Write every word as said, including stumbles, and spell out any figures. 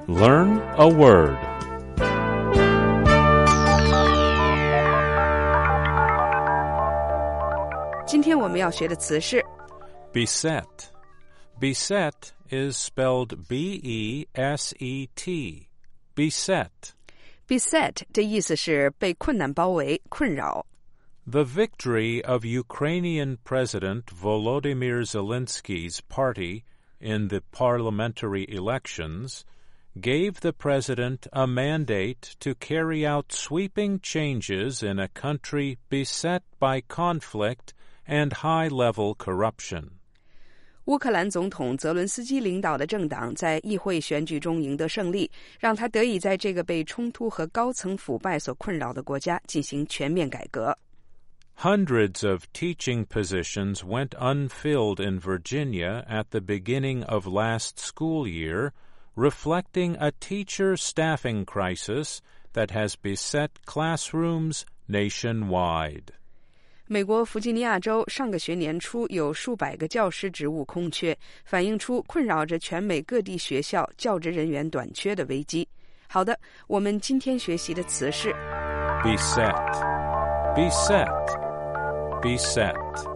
Learn a word. Beset. Beset is spelled B E S E T. Beset. Beset 的意思是被困难包围、困扰。 The victory of Ukrainian President Volodymyr Zelensky's party in the parliamentary elections gave the president a mandate to carry out sweeping changes in a country beset by conflict and high-level corruption. 乌克兰总统泽伦斯基领导的政党在议会选举中赢得胜利，让他得以在这个被冲突和高层腐败所困扰的国家进行全面改革。 Hundreds of teaching positions went unfilled in Virginia at the beginning of last school year, reflecting a teacher staffing crisis that has beset classrooms nationwide. 美国弗吉尼亚州上个学年初有数百个教师职务空缺，反映出困扰着全美各地学校教职人员短缺的危机。好的，我们今天学习的词是 Beset. Beset. Beset.